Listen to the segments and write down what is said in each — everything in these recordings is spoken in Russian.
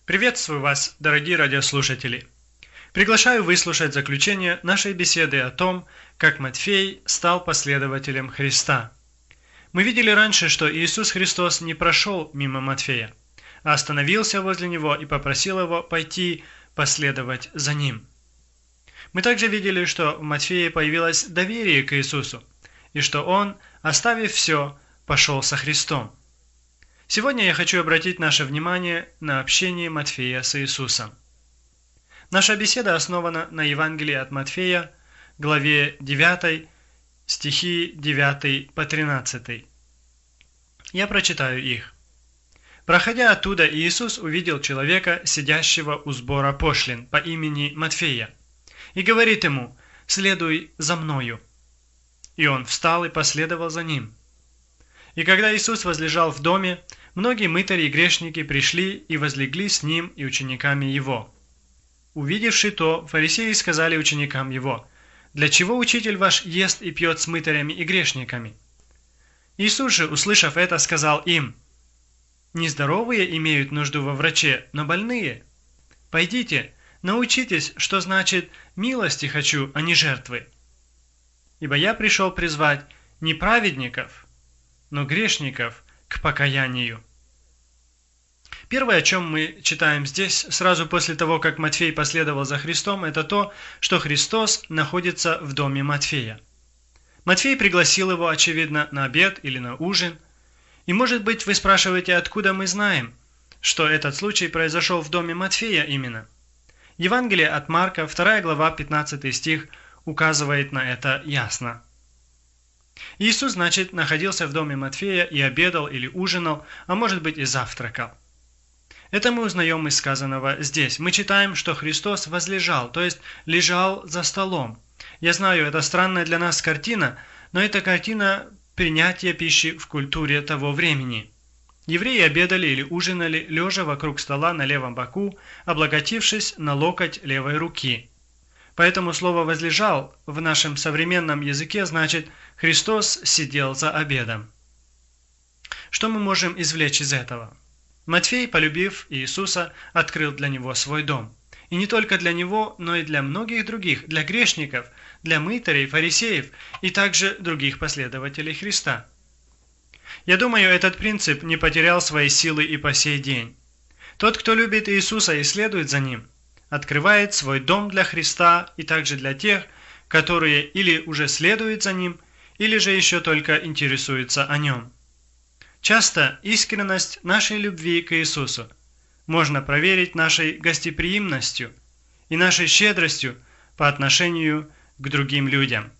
Приветствую вас, дорогие радиослушатели! Приглашаю выслушать заключение нашей беседы о том, как Матфей стал последователем Христа. Мы видели раньше, что Иисус Христос не прошел мимо Матфея, а остановился возле него и попросил его пойти последовать за ним. Мы также видели, что в Матфее появилось доверие к Иисусу, и что он, оставив все, пошел со Христом. Сегодня я хочу обратить наше внимание на общение Матфея с Иисусом. Наша беседа основана на Евангелии от Матфея, главе 9, стихи 9 по 13. Я прочитаю их. «Проходя оттуда, Иисус увидел человека, сидящего у сбора пошлин по имени Матфея, и говорит ему: „Следуй за мною“. И он встал и последовал за ним. И когда Иисус возлежал в доме, многие мытари и грешники пришли и возлегли с ним и учениками его. Увидевши то, фарисеи сказали ученикам его: „Для чего учитель ваш ест и пьет с мытарями и грешниками?“ Иисус же, услышав это, сказал им: „Нездоровые имеют нужду во враче, но больные. Пойдите, научитесь, что значит милости хочу, а не жертвы. Ибо я пришел призвать не праведников, но грешников к покаянию“». Первое, о чем мы читаем здесь, сразу после того, как Матфей последовал за Христом, это то, что Христос находится в доме Матфея. Матфей пригласил его, очевидно, на обед или на ужин. И, может быть, вы спрашиваете, откуда мы знаем, что этот случай произошел в доме Матфея именно. Евангелие от Марка, 2 глава, 15 стих, указывает на это ясно. Иисус, значит, находился в доме Матфея и обедал или ужинал, а может быть и завтракал. Это мы узнаем из сказанного здесь. Мы читаем, что Христос возлежал, то есть лежал за столом. Я знаю, это странная для нас картина, но это картина принятия пищи в культуре того времени. Евреи обедали или ужинали, лежа вокруг стола на левом боку, облокотившись на локоть левой руки. Поэтому слово «возлежал» в нашем современном языке значит «Христос сидел за обедом». Что мы можем извлечь из этого? Матфей, полюбив Иисуса, открыл для него свой дом. И не только для него, но и для многих других, для грешников, для мытарей, фарисеев и также других последователей Христа. Я думаю, этот принцип не потерял своей силы и по сей день. Тот, кто любит Иисуса и следует за Ним, открывает свой дом для Христа и также для тех, которые или уже следуют за Ним, или же еще только интересуются о Нем. Часто искренность нашей любви к Иисусу можно проверить нашей гостеприимностью и нашей щедростью по отношению к другим людям.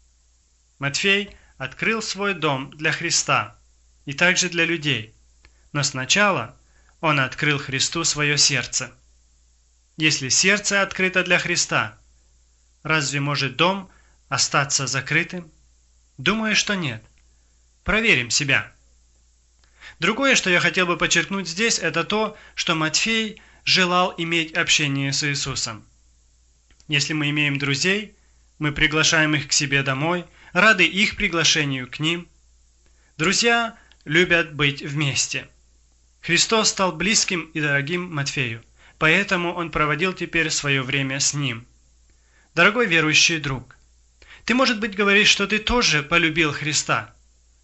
Матфей открыл свой дом для Христа и также для людей, но сначала он открыл Христу свое сердце. Если сердце открыто для Христа, разве может дом остаться закрытым? Думаю, что нет. Проверим себя. Другое, что я хотел бы подчеркнуть здесь, это то, что Матфей желал иметь общение с Иисусом. Если мы имеем друзей, мы приглашаем их к себе домой, рады их приглашению к ним. Друзья любят быть вместе. Христос стал близким и дорогим Матфею, поэтому он проводил теперь свое время с ним. Дорогой верующий друг, ты, может быть, говоришь, что ты тоже полюбил Христа.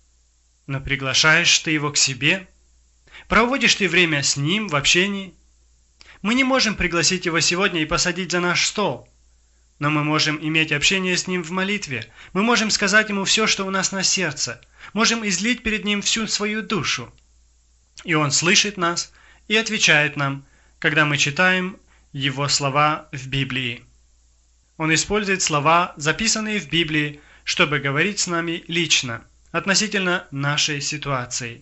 Но приглашаешь ты его к себе? Проводишь ты время с ним в общении? Мы не можем пригласить его сегодня и посадить за наш стол. Но мы можем иметь общение с ним в молитве. Мы можем сказать ему все, что у нас на сердце. Можем излить перед ним всю свою душу. И он слышит нас и отвечает нам, когда мы читаем его слова в Библии. Он использует слова, записанные в Библии, чтобы говорить с нами лично, относительно нашей ситуации.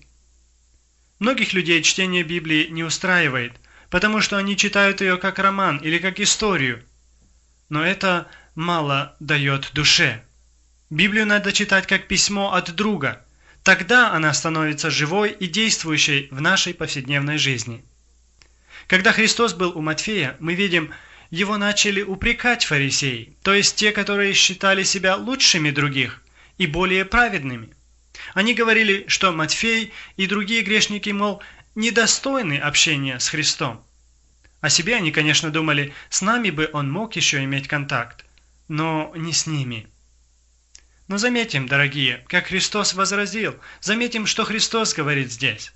Многих людей чтение Библии не устраивает, потому что они читают ее как роман или как историю. Но это мало дает душе. Библию надо читать как письмо от друга. Тогда она становится живой и действующей в нашей повседневной жизни. Когда Христос был у Матфея, мы видим, его начали упрекать фарисеи, то есть те, которые считали себя лучшими других и более праведными. Они говорили, что Матфей и другие грешники, мол, недостойны общения с Христом. О себе они, конечно, думали, с нами бы он мог еще иметь контакт, но не с ними. Но заметим, дорогие, как Христос возразил, заметим, что Христос говорит здесь.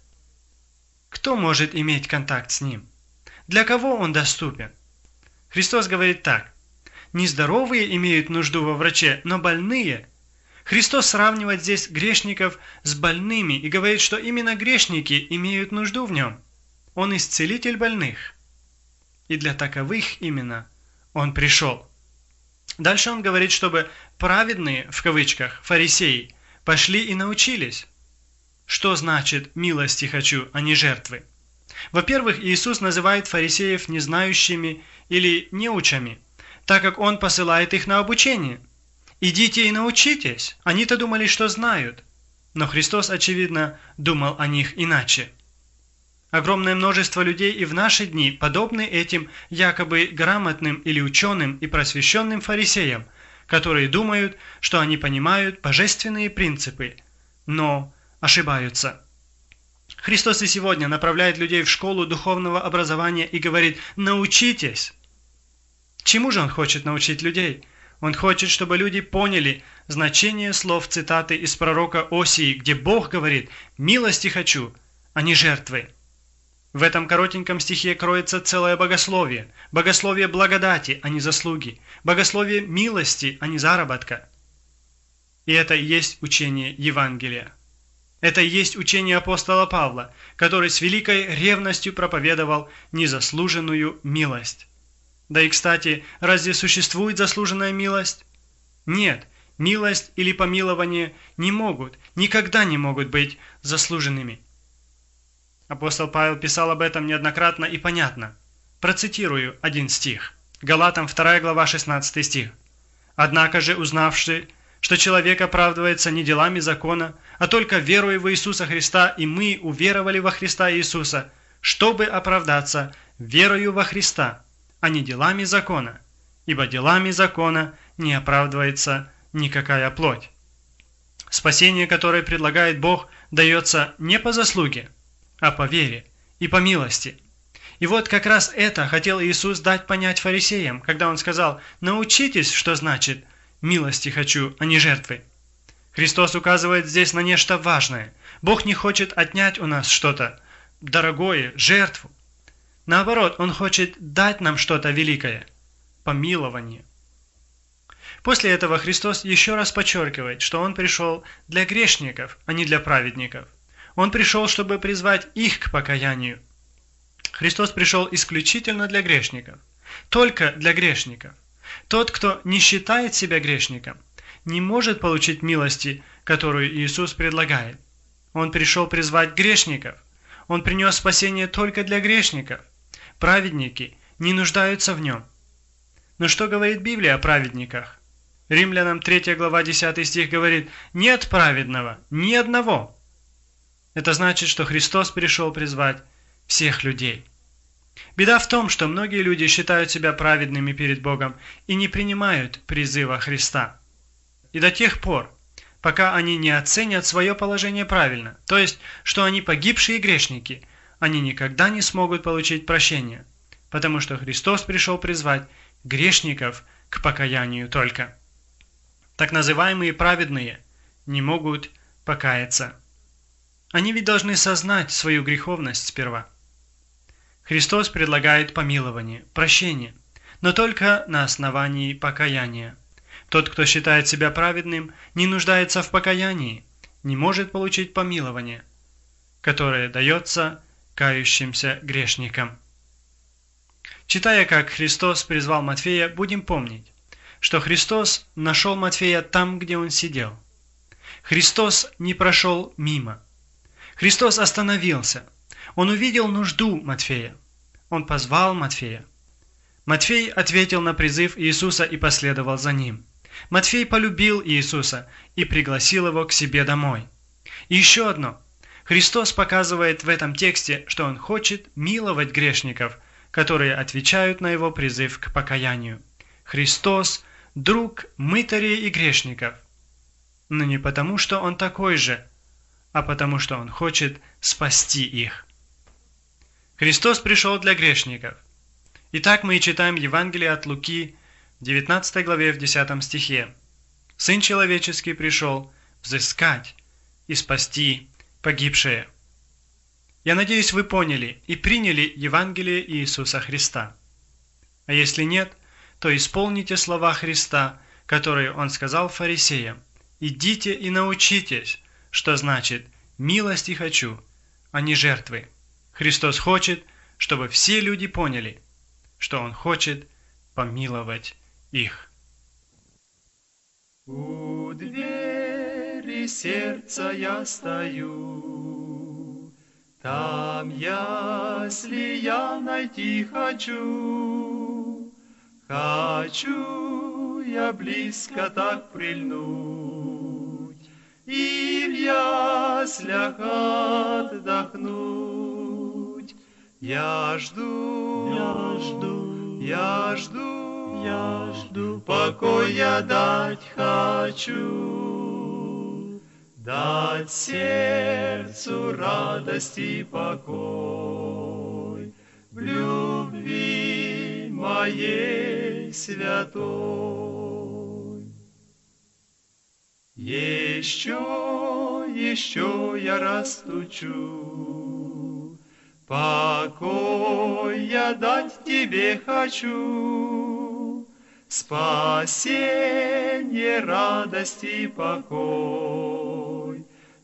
Кто может иметь контакт с Ним? Для кого Он доступен? Христос говорит так. Нездоровые имеют нужду во враче, но больные. Христос сравнивает здесь грешников с больными и говорит, что именно грешники имеют нужду в Нем. Он исцелитель больных. И для таковых именно Он пришел. Дальше Он говорит, чтобы праведные, в кавычках, фарисеи, пошли и научились. Что значит «милости хочу, а не жертвы»? Во-первых, Иисус называет фарисеев незнающими или неучами, так как Он посылает их на обучение. «Идите и научитесь». Они-то думали, что знают, но Христос, очевидно, думал о них иначе. Огромное множество людей и в наши дни подобны этим якобы грамотным или ученым и просвещенным фарисеям, которые думают, что они понимают божественные принципы, но ошибаются. Христос и сегодня направляет людей в школу духовного образования и говорит «научитесь». Чему же Он хочет научить людей? Он хочет, чтобы люди поняли значение слов цитаты из пророка Осии, где Бог говорит «милости хочу, а не жертвы». В этом коротеньком стихе кроется целое богословие. Богословие благодати, а не заслуги. Богословие милости, а не заработка. И это и есть учение Евангелия. Это и есть учение апостола Павла, который с великой ревностью проповедовал незаслуженную милость. Да и, кстати, разве существует заслуженная милость? Нет, милость или помилование никогда не могут быть заслуженными. Апостол Павел писал об этом неоднократно и понятно. Процитирую один стих. Галатам 2 глава 16 стих. «Однако же, узнавши, что человек оправдывается не делами закона, а только верою в Иисуса Христа, и мы уверовали во Христа Иисуса, чтобы оправдаться верою во Христа, а не делами закона, ибо делами закона не оправдывается никакая плоть». Спасение, которое предлагает Бог, дается не по заслуге, а по вере и по милости. И вот как раз это хотел Иисус дать понять фарисеям, когда Он сказал «научитесь, что значит «милости хочу, а не жертвы». Христос указывает здесь на нечто важное. Бог не хочет отнять у нас что-то дорогое, жертву. Наоборот, Он хочет дать нам что-то великое – помилование. После этого Христос еще раз подчеркивает, что Он пришел для грешников, а не для праведников. Он пришел, чтобы призвать их к покаянию. Христос пришел исключительно для грешников, только для грешников. Тот, кто не считает себя грешником, не может получить милости, которую Иисус предлагает. Он пришел призвать грешников. Он принес спасение только для грешников. Праведники не нуждаются в нем. Но что говорит Библия о праведниках? Римлянам 3 глава 10 стих говорит «нет праведного, ни одного». Это значит, что Христос пришел призвать всех людей. Беда в том, что многие люди считают себя праведными перед Богом и не принимают призыва Христа. И до тех пор, пока они не оценят свое положение правильно, то есть, что они погибшие грешники, они никогда не смогут получить прощение, потому что Христос пришел призвать грешников к покаянию только. Так называемые праведные не могут покаяться. Они ведь должны сознать свою греховность сперва. Христос предлагает помилование, прощение, но только на основании покаяния. Тот, кто считает себя праведным, не нуждается в покаянии, не может получить помилование, которое дается кающимся грешникам. Читая, как Христос призвал Матфея, будем помнить, что Христос нашел Матфея там, где он сидел. Христос не прошел мимо. Христос остановился. Он увидел нужду Матфея. Он позвал Матфея. Матфей ответил на призыв Иисуса и последовал за ним. Матфей полюбил Иисуса и пригласил его к себе домой. И еще одно. Христос показывает в этом тексте, что Он хочет миловать грешников, которые отвечают на Его призыв к покаянию. Христос – друг мытарей и грешников. Но не потому, что Он такой же, а потому, что Он хочет спасти их. Христос пришел для грешников. Итак, мы читаем Евангелие от Луки, 19 главе, в 10 стихе. «Сын человеческий пришел взыскать и спасти погибшие». Я надеюсь, вы поняли и приняли Евангелие Иисуса Христа. А если нет, то исполните слова Христа, которые Он сказал фарисеям. «Идите и научитесь», что значит «милости хочу, а не жертвы». Христос хочет, чтобы все люди поняли, что Он хочет помиловать их. У двери сердца я стою, там ясли я найти хочу. Хочу я близко так прильнуть и в яслях отдохнуть. Я жду, покоя дать хочу, дать сердцу радость и покой в любви моей святой. Еще я растучу, покой я дать тебе хочу, спасение, радость и покой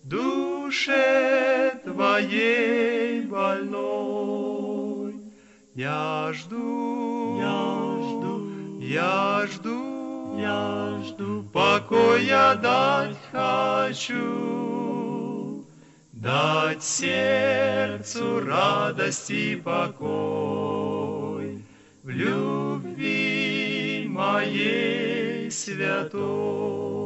душе твоей больной. Я жду, покоя дать хочу, дать сердцу радость и покой в любви моей святой.